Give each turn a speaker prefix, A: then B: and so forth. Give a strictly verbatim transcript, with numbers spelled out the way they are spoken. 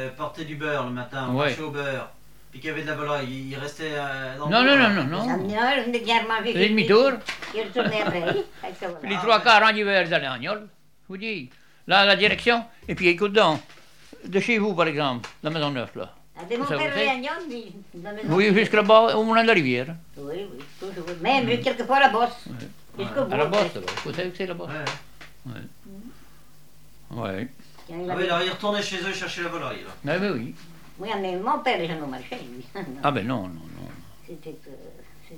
A: euh, portait du beurre le matin, on
B: Ouais.
A: marchait au beurre, puis qu'il y avait de la volaille, il, il restait euh, dans
B: Non,
A: le
B: non,
A: bois.
B: non, non,
C: Ça
B: non.
C: me dit, ah, je n'ai guère mangé.
B: Faisait demi-tour.
C: Il retournait après. Fait que ça,
B: Puis les
C: voilà.
B: trois quarts en hiver, ils allaient à Agnol. Je vous dis. Là, la direction. Et puis, écoute donc. De chez vous, par exemple, la Maison Neuve, là.
C: Ah, de mon
B: Ça vous
C: père
B: fait?
C: Réagnon, mais de la maison.
B: Oui, jusque là-bas, au moulin de la rivière.
C: Oui, oui, toujours. Même quelquefois la bosse. Jusqu'au bout.
B: À la bosse,
C: après.
B: là. Vous savez que c'est là-bas?
A: Ouais.
B: Ouais.
C: Il y en
A: Ah
C: avait-
A: oui, alors il retournait chez eux chercher la volaille. Là.
B: Mais, mais oui.
C: Oui, mais mon père, déjà, non marchait, lui.
B: Ah ben non, non, non.
C: C'était. euh,